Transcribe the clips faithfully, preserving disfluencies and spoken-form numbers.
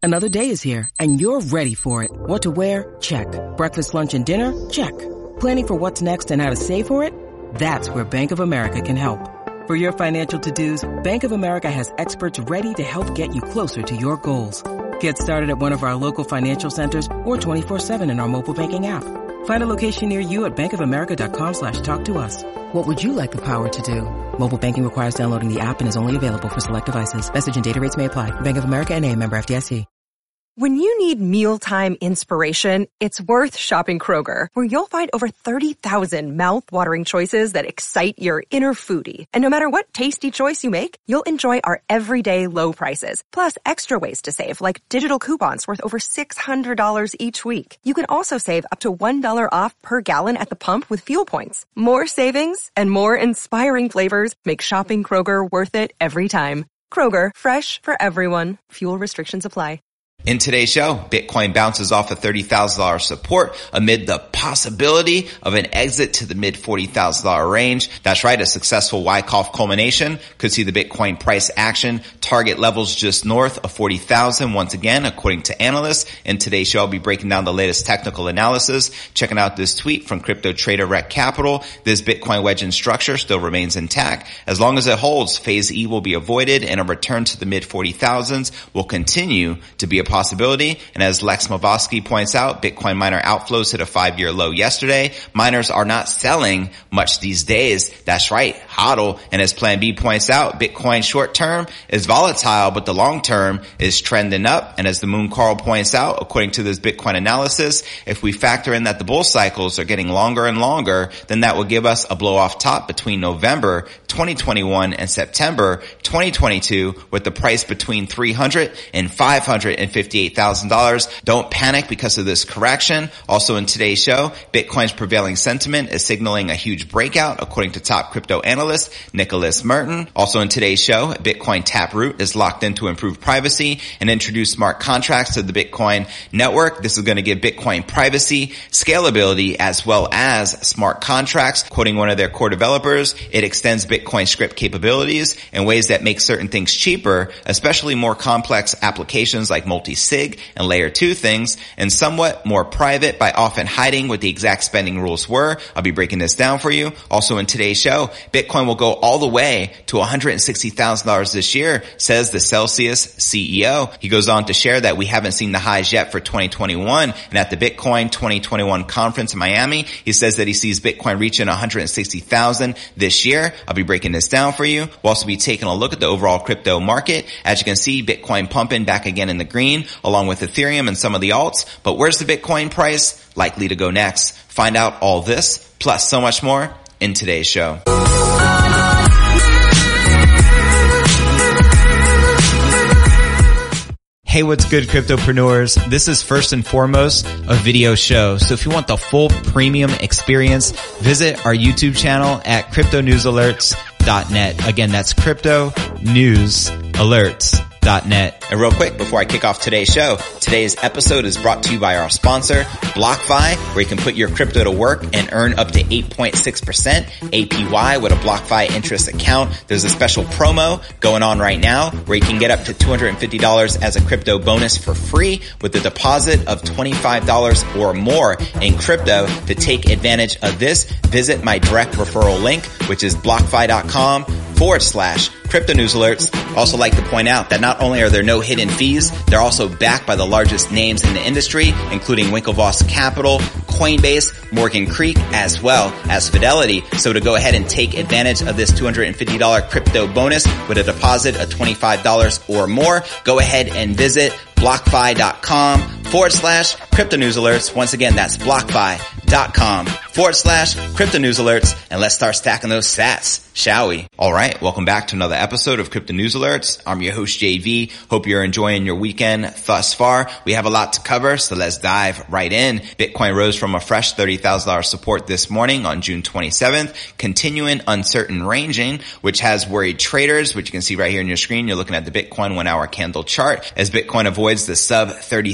Another day is here, and you're ready for it. What to wear? Check. Breakfast, lunch, and dinner? Check. Planning for what's next and how to save for it? That's where Bank of America can help. For your financial to-dos, Bank of America has experts ready to help get you closer to your goals. Get started at one of our local financial centers or twenty-four seven in our mobile banking app. Find a location near you at bankofamerica.com slash talk to us. What would you like the power to do? Mobile banking requires downloading the app and is only available for select devices. Message and data rates may apply. Bank of America N A, member F D I C. When you need mealtime inspiration, it's worth shopping Kroger, where you'll find over thirty thousand mouth-watering choices that excite your inner foodie. And no matter what tasty choice you make, you'll enjoy our everyday low prices, plus extra ways to save, like digital coupons worth over six hundred dollars each week. You can also save up to one dollar off per gallon at the pump with fuel points. More savings and more inspiring flavors make shopping Kroger worth it every time. Kroger, fresh for everyone. Fuel restrictions apply. In today's show, Bitcoin bounces off a thirty thousand dollars support amid the possibility of an exit to the mid forty thousand dollars range. That's right, a successful Wyckoff culmination could see the Bitcoin price action target levels just north of forty thousand once again, according to analysts. In today's show, I'll be breaking down the latest technical analysis, checking out this tweet from crypto trader Rec Capital. This Bitcoin wedge in structure still remains intact. As long as it holds, phase E will be avoided and a return to the mid forty thousands will continue to be a possibility. And as Lex Mavosky points out, Bitcoin miner outflows hit a five-year low yesterday. Miners are not selling much these days. That's right, hodl. And as Plan B points out, Bitcoin short-term is volatile, but the long-term is trending up. And as the Moon Carl points out, according to this Bitcoin analysis, if we factor in that the bull cycles are getting longer and longer, then that will give us a blow-off top between November twenty twenty-one and September twenty twenty-two, with the price between three hundred thousand dollars and five hundred fifty-eight thousand dollars. Don't panic because of this correction. Also in today's show, Bitcoin's prevailing sentiment is signaling a huge breakout, according to top crypto analyst Nicholas Merton. Also in today's show, Bitcoin Taproot is locked in to improve privacy and introduce smart contracts to the Bitcoin network. This is going to give Bitcoin privacy, scalability, as well as smart contracts. Quoting one of their core developers, it extends Bitcoin script capabilities in ways that make certain things cheaper, especially more complex applications like multi-sig and layer two things, and somewhat more private by often hiding what the exact spending rules were. I'll be breaking this down for you. Also in today's show, Bitcoin will go all the way to one hundred sixty thousand dollars this year, says the Celsius C E O. He goes on to share that we haven't seen the highs yet for twenty twenty-one, and at the Bitcoin twenty twenty-one conference in Miami, he says that he sees Bitcoin reaching one hundred sixty thousand this year. I'll be breaking this down for you. We'll also be taking a look at the overall crypto market. As you can see, Bitcoin pumping back again in the green, along with Ethereum and some of the alts. But where's the Bitcoin price likely to go next? Find out all this, plus so much more, in today's show. Hey, what's good, cryptopreneurs? This is first and foremost a video show. So if you want the full premium experience, visit our YouTube channel at crypto news alerts dot net. Again, that's crypto news alerts dot net. And real quick, before I kick off today's show, today's episode is brought to you by our sponsor, BlockFi, where you can put your crypto to work and earn up to eight point six percent A P Y with a BlockFi interest account. There's a special promo going on right now where you can get up to two hundred fifty dollars as a crypto bonus for free with a deposit of twenty-five dollars or more in crypto. To take advantage of this, visit my direct referral link, which is blockfi.com forward slash crypto news alerts. Also like to point out that not only are there no hidden fees, they're also backed by the largest names in the industry, including Winklevoss Capital, Coinbase, Morgan Creek, as well as Fidelity. So to go ahead and take advantage of this two hundred fifty dollars crypto bonus with a deposit of twenty-five dollars or more, go ahead and visit blockfi.com forward slash crypto news alerts. Once again, that's blockfi.com forward slash crypto news alerts. And let's start stacking those sats, shall we? All right. Welcome back to another episode of Crypto News Alerts. I'm your host, J V. Hope you're enjoying your weekend thus far. We have a lot to cover, so let's dive right in. Bitcoin rose from a fresh thirty thousand dollars support this morning on June twenty-seventh, continuing uncertain ranging, which has worried traders, which you can see right here on your screen. You're looking at the Bitcoin one hour candle chart as Bitcoin avoids the sub thirty thousand dollars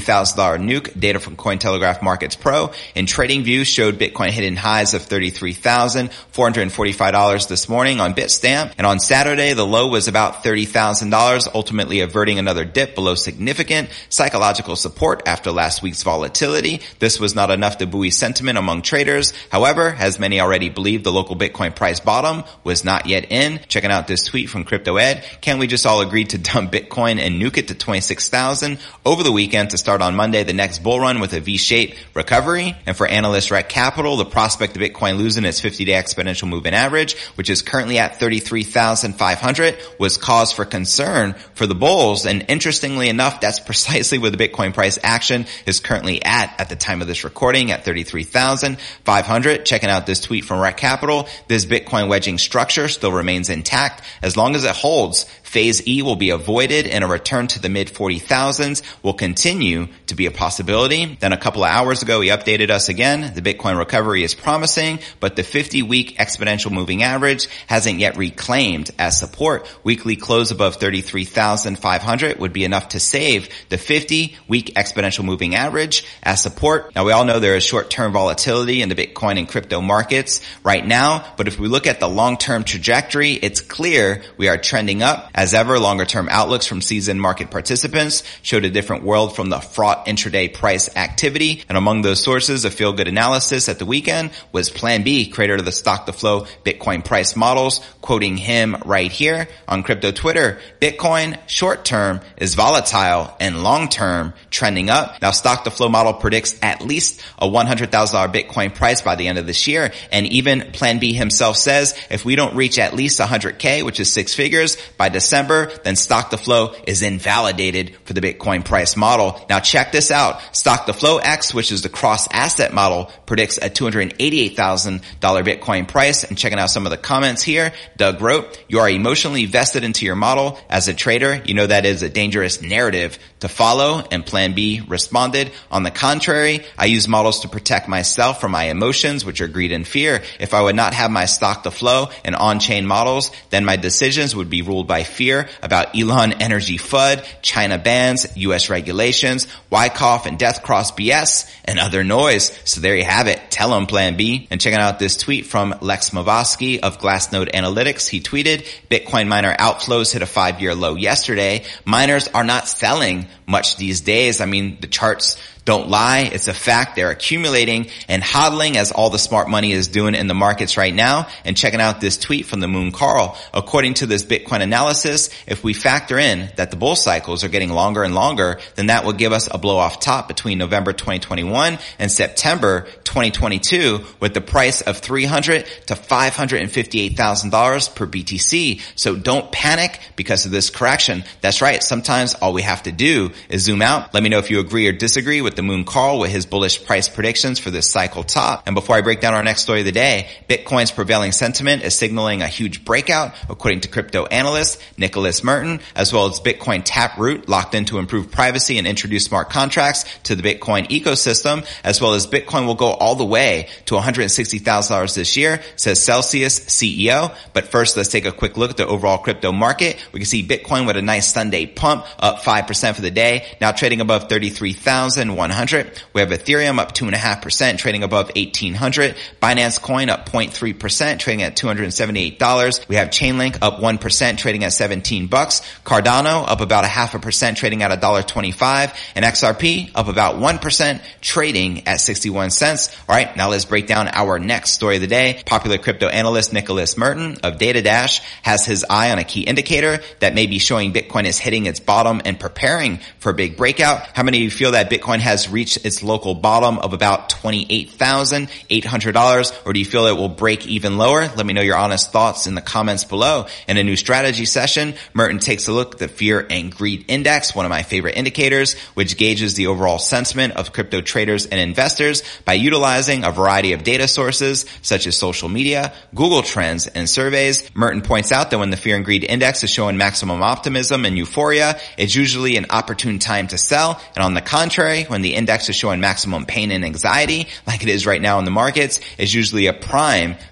dollars nuke. Data from Cointelegraph Markets Pro and TradingView showed Bitcoin hitting highs of thirty-three thousand four hundred forty-five dollars this morning on Bitstamp. And on Saturday, the low was about thirty thousand dollars, ultimately averting another dip below significant psychological support after last week's volatility. This was not enough to buoy sentiment among traders. However, as many already believe, the local Bitcoin price bottom was not yet in. Checking out this tweet from Crypto Ed. Can't we just all agree to dump Bitcoin and nuke it to twenty-six thousand over the weekend to start on Monday the next bull run with a V-shaped recovery? And for analyst Rec Capital, the prospect of Bitcoin losing its fifty-day exponential moving average, which is currently at thirty-three thousand five hundred, was cause for concern for the bulls. And interestingly enough, that's precisely where the Bitcoin price action is currently at at the time of this recording, at thirty-three thousand five hundred. Checking out this tweet from Rec Capital, this Bitcoin wedging structure still remains intact. As long as it holds, Phase E will be avoided and a return to the mid forty thousands will continue to be a possibility. Then a couple of hours ago, he updated us again. The Bitcoin recovery is promising, but the fifty-week exponential moving average hasn't yet reclaimed as support. Weekly close above thirty-three thousand five hundred would be enough to save the fifty-week exponential moving average as support. Now, we all know there is short-term volatility in the Bitcoin and crypto markets right now, but if we look at the long-term trajectory, it's clear we are trending up. As ever, longer-term outlooks from seasoned market participants showed a different world from the fraught intraday price activity. And among those sources of feel-good analysis at the weekend was Plan B, creator of the stock-to-flow Bitcoin price models, quoting him right here on crypto Twitter. Bitcoin short-term is volatile and long-term trending up. Now, stock-to-flow model predicts at least a one hundred thousand dollars Bitcoin price by the end of this year. And even Plan B himself says if we don't reach at least one hundred K, which is six figures, by December, then stock to flow is invalidated for the Bitcoin price model. Now check this out. Stock to flow X, which is the cross asset model, predicts a two hundred eighty-eight thousand dollars Bitcoin price. And checking out some of the comments here, Doug wrote, you are emotionally vested into your model. As a trader, you know that is a dangerous narrative to follow. And Plan B responded, on the contrary, I use models to protect myself from my emotions, which are greed and fear. If I would not have my stock to flow and on-chain models, then my decisions would be ruled by fear about Elon Energy F U D, China bans, U S regulations, Wyckoff and Death Cross B S, and other noise. So there you have it. Tell them Plan B. And checking out this tweet from Lex Mavosky of Glassnode Analytics, he tweeted, Bitcoin miner outflows hit a five-year low yesterday. Miners are not selling much these days. I mean, the charts don't lie. It's a fact. They're accumulating and hodling as all the smart money is doing in the markets right now. And checking out this tweet from the Moon Carl. According to this Bitcoin analysis, if we factor in that the bull cycles are getting longer and longer, then that will give us a blow off top between November twenty twenty-one and September twenty twenty-two with the price of three hundred to five hundred fifty-eight thousand dollars per B T C. So don't panic because of this correction. That's right. Sometimes all we have to do is zoom out. Let me know if you agree or disagree with the Moon Carl with his bullish price predictions for this cycle top. And before I break down our next story of the day, Bitcoin's prevailing sentiment is signaling a huge breakout, according to crypto analyst Nicholas Merton, as well as Bitcoin Taproot locked in to improve privacy and introduce smart contracts to the Bitcoin ecosystem, as well as Bitcoin will go all the way to one hundred sixty thousand dollars this year, says Celsius C E O. But first, let's take a quick look at the overall crypto market. We can see Bitcoin with a nice Sunday pump, up five percent for the day, now trading above thirty-three thousand one hundred. We have Ethereum up two point five percent, trading above eighteen hundred. Binance Coin up zero point three percent, trading at two hundred seventy-eight dollars. We have Chainlink up one percent, trading at seventeen bucks. Cardano up about a half a percent, trading at one dollar twenty-five. And X R P up about one percent, trading at sixty-one cents. All right, now let's break down our next story of the day. Popular crypto analyst Nicholas Merton of DataDash has his eye on a key indicator that may be showing Bitcoin is hitting its bottom and preparing for a big breakout. How many of you feel that Bitcoin has reached its local bottom of about twenty-eight thousand eight hundred dollars, or do you feel it will break even lower? Let me know your honest thoughts in the comments below. In a new strategy session, Merton takes a look at the Fear and Greed Index, one of my favorite indicators, which gauges the overall sentiment of crypto traders and investors by utilizing a variety of data sources such as social media, Google Trends, and surveys. Merton points out that when the Fear and Greed Index is showing maximum optimism and euphoria, it's usually an opportune time to sell. And on the contrary, when the index is showing maximum pain and anxiety, like it is right now in the markets, is usually a prime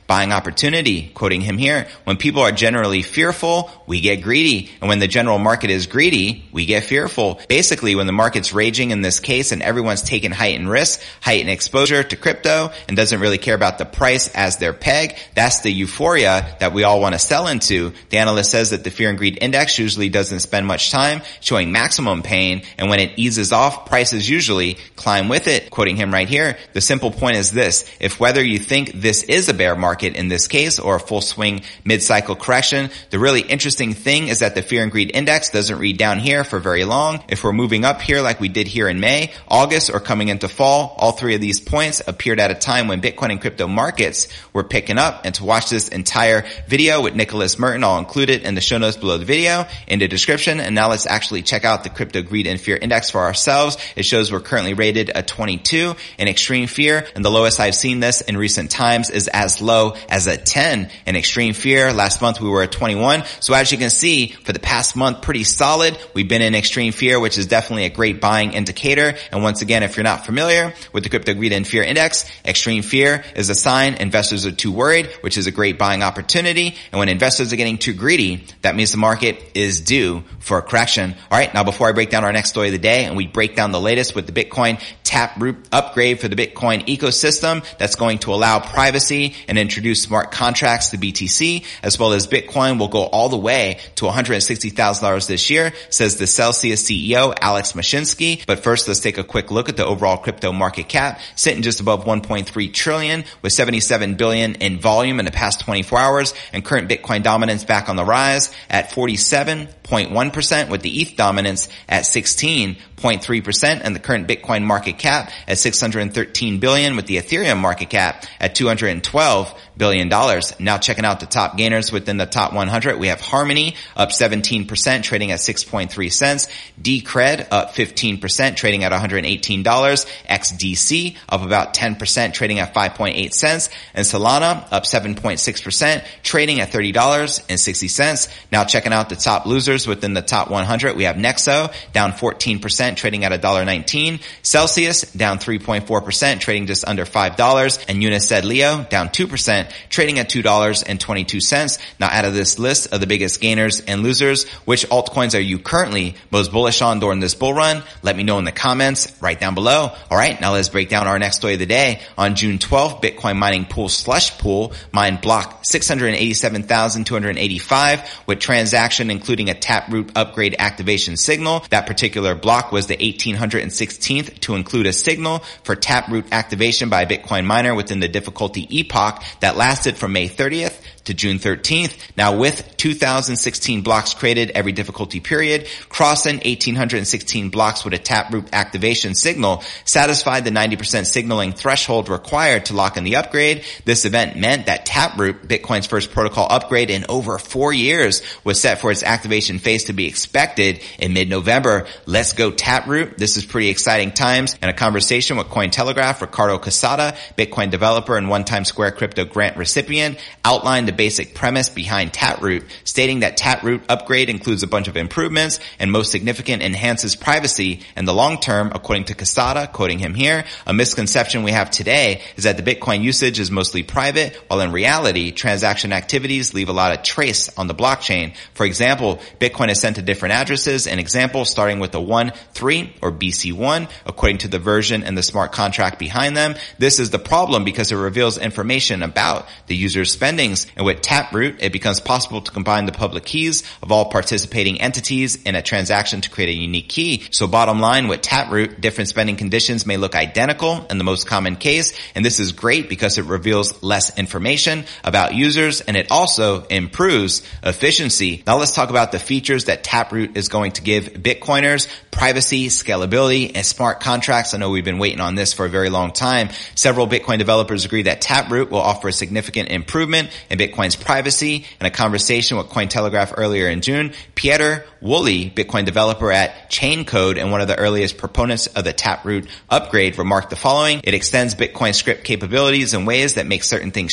buying opportunity. Quoting him here, when people are generally fearful, we get greedy. And when the general market is greedy, we get fearful. Basically, when the market's raging in this case and everyone's taking heightened risk, heightened exposure to crypto and doesn't really care about the price as their peg, that's the euphoria that we all want to sell into. The analyst says that the fear and greed index usually doesn't spend much time showing maximum pain, and when it eases off, prices usually climb with it. Quoting him right here, the simple point is this: if whether you think this is a bear market in this case or a full swing mid-cycle correction, the really interesting thing is that the fear and greed index doesn't read down here for very long. If we're moving up here like we did here in May, August, or coming into fall, all three of these points appeared at a time when Bitcoin and crypto markets were picking up. And to watch this entire video with Nicholas Merton, I'll include it in the show notes below the video in the description. And now let's actually check out the crypto greed and fear index for ourselves. It shows we're currently rated a twenty-two in extreme fear, and the lowest I've seen this in recent times is as low as a ten in extreme fear. Last month we were at twenty-one. So as you can see, for the past month, pretty solid. We've been in extreme fear, which is definitely a great buying indicator. And once again, if you're not familiar with the crypto greed and fear index, extreme fear is a sign investors are too worried, which is a great buying opportunity. And when investors are getting too greedy, that means the market is due for a correction. All right, now before I break down our next story of the day and we break down the latest with the Bitcoin Taproot upgrade for the Bitcoin ecosystem that's going to allow privacy and introduce smart contracts to B T C, as well as Bitcoin will go all the way to one hundred sixty thousand dollars this year, says the Celsius C E O, Alex Mashinsky. But first, let's take a quick look at the overall crypto market cap, sitting just above one point three trillion with seventy-seven billion in volume in the past twenty-four hours, and current Bitcoin dominance back on the rise at forty-seven point one percent, with the E T H dominance at sixteen point three percent, and the current Bitcoin market cap at six hundred thirteen billion, with the Ethereum market cap at two hundred twelve billion dollars. Now checking out the top gainers within the top one hundred, we have Harmony up seventeen percent, trading at six point three cents. Decred up fifteen percent, trading at one hundred eighteen dollars. X D C up about ten percent, trading at five point eight cents. And Solana up seven point six percent, trading at thirty dollars and sixty cents. Now checking out the top losers within the top one hundred, we have Nexo down fourteen percent, trading at one dollar nineteen. Celsius down three point four percent, trading just under five dollars. And Unised Leo down two percent, trading at two dollars and twenty-two cents. Now out of this list of the biggest gainers and losers, which altcoins are you currently most bullish on during this bull run? Let me know in the comments right down below. All right, now let's break down our next story of the day. On June twelfth, Bitcoin mining pool Slush Pool mined block six hundred eighty-seven thousand two hundred eighty-five with transaction including a Taproot upgrade activation signal. That particular block was the eighteen sixteenth to include a signal for Taproot activation by a Bitcoin miner within the difficulty epoch that lasted from May thirtieth to June thirteenth. Now with two thousand sixteen blocks created every difficulty period, crossing eighteen sixteen blocks with a Taproot activation signal satisfied the ninety percent signaling threshold required to lock in the upgrade. This event meant that Taproot, Bitcoin's first protocol upgrade in over four years, was set for its activation phase to be expected in mid-November. Let's go Taproot. This is pretty exciting times. And a conversation with Cointelegraph, Ricardo Casada, Bitcoin developer and one-time Square Crypto grant recipient, outlined the basic premise behind Taproot, stating that Taproot upgrade includes a bunch of improvements and most significant enhances privacy in the long term. According to Casada, quoting him here, a misconception we have today is that the Bitcoin usage is mostly private, while in reality, transaction activities leave a lot of trace on the blockchain. For example, Bitcoin is sent to different addresses, an example starting with a one three or B C one, according to the version and the smart contract behind them. This is the problem because it reveals information about the user's spendings. And with Taproot, it becomes possible to combine the public keys of all participating entities in a transaction to create a unique key. So bottom line, with Taproot, different spending conditions may look identical in the most common case, and this is great because it reveals less information about users and it also improves efficiency. Now let's talk about the features that Taproot is going to give Bitcoiners: privacy, scalability, and smart contracts. I know we've been waiting on this for a very long time. Several Bitcoin developers agree that Taproot will offer a significant improvement in Bitcoin's privacy. In a conversation with Cointelegraph earlier in June, Pieter Woolley, Bitcoin developer at Chaincode and one of the earliest proponents of the Taproot upgrade, remarked the following: "It extends Bitcoin script capabilities in ways that make certain things cheaper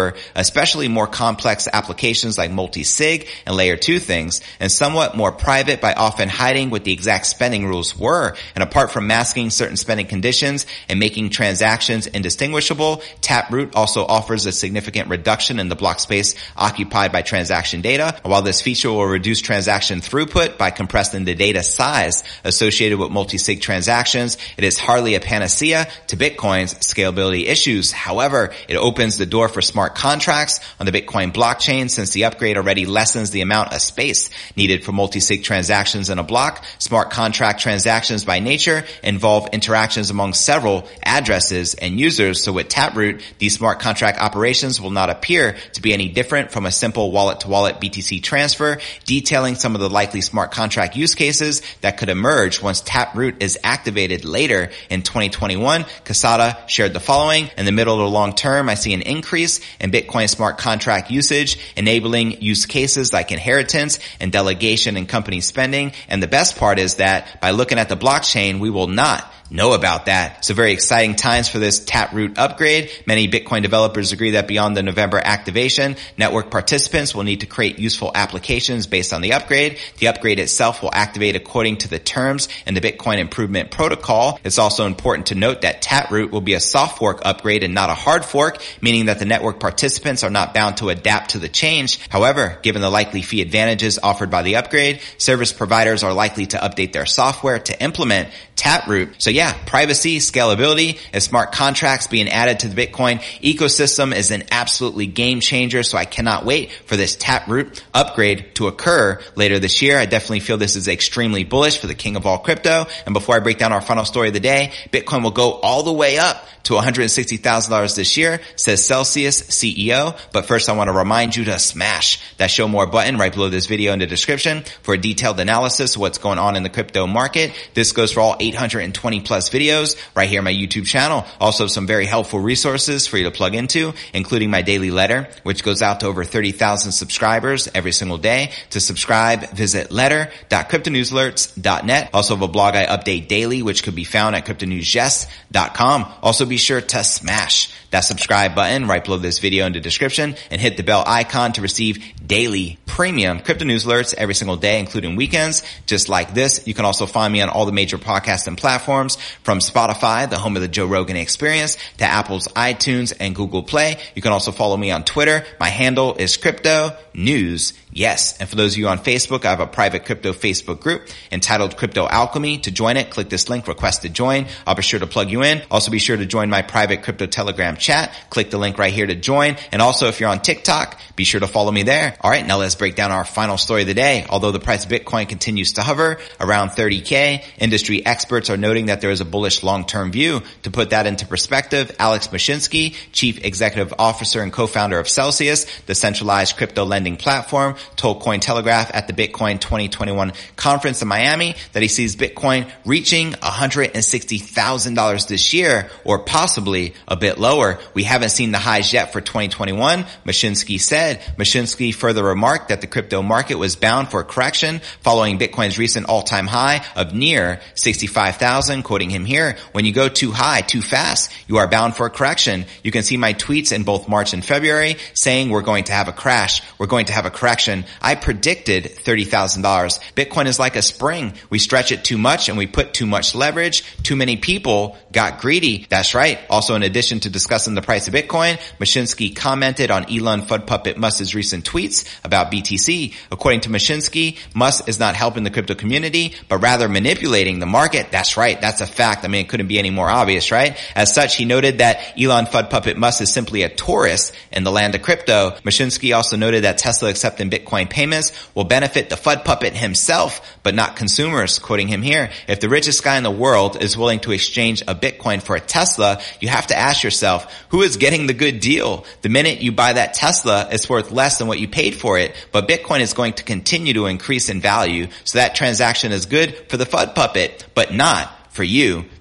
However, especially more complex applications like multi-sig and layer two things, and somewhat more private by often hiding what the exact spending rules were. And apart from masking certain spending conditions and making transactions indistinguishable, Taproot also offers a significant reduction in the block space occupied by transaction data. While this feature will reduce transaction throughput by compressing the data size associated with multi-sig transactions, it is hardly a panacea to Bitcoin's scalability issues. However, it opens the door for smart contracts on the Bitcoin blockchain, since the upgrade already lessens the amount of space needed for multi-sig transactions in a block. Smart contract transactions by nature involve interactions among several addresses and users. So with Taproot, these smart contract operations will not appear to be any different from a simple wallet-to-wallet B T C transfer. Detailing some of the likely smart contract use cases that could emerge once Taproot is activated later in twenty twenty-one, Casada shared the following. In the middle to long term, I see an increase in Bitcoin smart contract usage, enabling use cases like inheritance and delegation and company spending. And the best part is that by looking at the blockchain, we will not know about that. So very exciting times for this Taproot upgrade. Many Bitcoin developers agree that beyond the November activation, network participants will need to create useful applications based on the upgrade. The upgrade itself will activate according to the terms in the Bitcoin Improvement Protocol. It's also important to note that Taproot will be a soft fork upgrade and not a hard fork, meaning that the network participants are not bound to adapt to the change. However, given the likely fee advantages offered by the upgrade, service providers are likely to update their software to implement Taproot. So yeah, privacy, scalability, and smart contracts being added to the Bitcoin ecosystem is an absolutely game changer. So I cannot wait for this Taproot upgrade to occur later this year. I definitely feel this is extremely bullish for the king of all crypto. And before I break down our final story of the day, Bitcoin will go all the way up to one hundred sixty thousand dollars this year, says Celsius C E O. But first, I want to remind you to smash that show more button right below this video in the description for a detailed analysis of what's going on in the crypto market. This goes for all eight hundred twenty plus videos right here on my YouTube channel. Also some very helpful resources for you to plug into, including my daily letter, which goes out to over thirty thousand subscribers every single day. To subscribe, visit letter dot crypto news alerts dot net. Also have a blog I update daily, which could be found at crypto news yes dot com. Also be sure to smash that subscribe button right below this video in the description and hit the bell icon to receive daily premium crypto news alerts every single day, including weekends, just like this. You can also find me on all the major podcasts and platforms, from Spotify, the home of the Joe Rogan Experience, to Apple's iTunes and Google Play. You can also follow me on Twitter. My handle is Crypto News Yes. And for those of you on Facebook, I have a private crypto Facebook group entitled Crypto Alchemy. To join it, click this link, request to join. I'll be sure to plug you in. Also be sure to join my private crypto Telegram chat. Click the link right here to join. And also if you're on TikTok, be sure to follow me there. All right, now let's break down our final story of the day. Although the price of Bitcoin continues to hover around thirty K, industry experts are noting that there is a bullish long-term view. To put that into perspective, Alex Mashinsky, Chief Executive Officer and co-founder of Celsius, the centralized crypto lending platform, told Cointelegraph at the Bitcoin twenty twenty-one conference in Miami that he sees Bitcoin reaching one hundred sixty thousand dollars this year, or possibly a bit lower. We haven't seen the highs yet for twenty twenty-one, Mashinsky said. Mashinsky further remarked that the crypto market was bound for a correction following Bitcoin's recent all-time high of near sixty-five thousand. Quoting him here, "When you go too high, too fast, you are bound for a correction. You can see my tweets in both March and February saying we're going to have a crash. We're going to have a correction. I predicted thirty thousand dollars. Bitcoin is like a spring. We stretch it too much and we put too much leverage. Too many people got greedy." That's right. Also, in addition to discussing the price of Bitcoin, Mashinsky commented on Elon Fud Puppet Musk's recent tweets about B T C. According to Mashinsky, Musk is not helping the crypto community, but rather manipulating the market. That's right. That's a fact. I mean, it couldn't be any more obvious, right? As such, he noted that Elon Fud Puppet Musk is simply a tourist in the land of crypto. Mashinsky also noted that Tesla accepting Bitcoin payments will benefit the Fud Puppet himself, but not consumers. Quoting him here, "If the richest guy in the world is willing to exchange a Bitcoin for a Tesla, you have to ask yourself, who is getting the good deal? The minute you buy that Tesla, it's worth less than what you paid for it, but Bitcoin is going to continue to increase in value. So that transaction is good for the Fud Puppet, but not for you,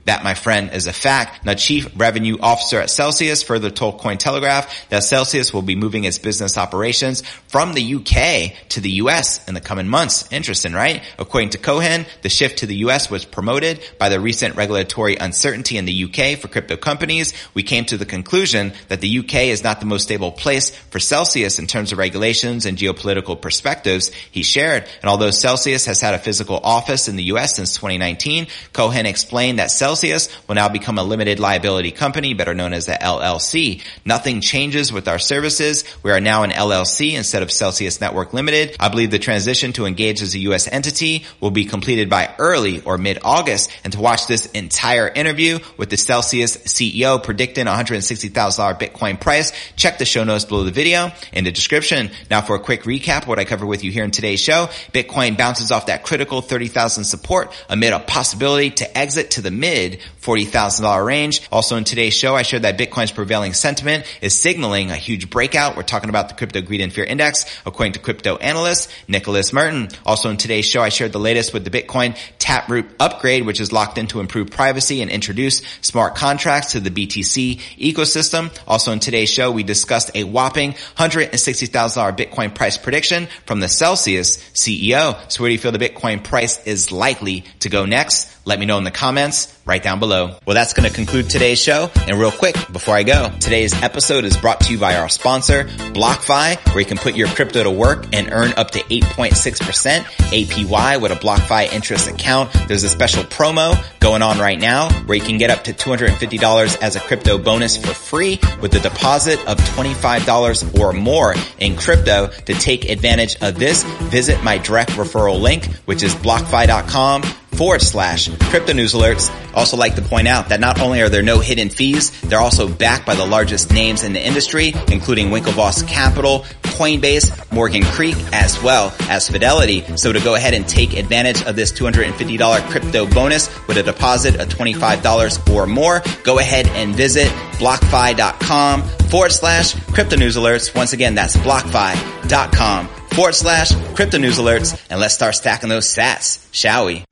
That, my friend, is a fact. Now, Chief Revenue Officer at Celsius further told Cointelegraph that Celsius will be moving its business operations from the U K to the U S in the coming months. Interesting, right? According to Cohen, the shift to the U S was promoted by the recent regulatory uncertainty in the U K for crypto companies. We came to the conclusion that the U K is not the most stable place for Celsius in terms of regulations and geopolitical perspectives, he shared. And although Celsius has had a physical office in the U S since twenty nineteen, Cohen explained that Celsius will now become a limited liability company, better known as a L L C. Nothing changes with our services. We are now an L L C instead of Celsius Network Limited. I believe the transition to engage as a U S entity will be completed by early or mid-August. And to watch this entire interview with the Celsius C E O predicting one hundred sixty thousand dollars Bitcoin price, check the show notes below the video in the description. Now for a quick recap of what I covered with you here in today's show, Bitcoin bounces off that critical thirty thousand support amid a possibility to exit to the mid forty thousand dollars range. Also in today's show, I shared that Bitcoin's prevailing sentiment is signaling a huge breakout. We're talking about the Crypto Greed and Fear Index, according to crypto analyst Nicholas Merton. Also in today's show, I shared the latest with the Bitcoin Taproot upgrade, which is locked in to improve privacy and introduce smart contracts to the B T C ecosystem. Also in today's show, we discussed a whopping one hundred sixty thousand dollars Bitcoin price prediction from the Celsius C E O. So where do you feel the Bitcoin price is likely to go next? Let me know in the comments right down below. Well, that's going to conclude today's show. And real quick, before I go, today's episode is brought to you by our sponsor, BlockFi, where you can put your crypto to work and earn up to eight point six percent A P Y with a BlockFi interest account. There's a special promo going on right now where you can get up to two hundred fifty dollars as a crypto bonus for free with a deposit of twenty-five dollars or more in crypto. To take advantage of this, visit my direct referral link, which is blockfi.com forward slash crypto news alerts. Also like to point out that not only are there no hidden fees, they're also backed by the largest names in the industry, including Winklevoss Capital, Coinbase, Morgan Creek, as well as Fidelity. So to go ahead and take advantage of this two hundred fifty dollars crypto bonus with a deposit of twenty-five dollars or more, go ahead and visit blockfi.com forward slash crypto news alerts. Once again, that's blockfi.com forward slash crypto news alerts. And let's start stacking those sats, shall we?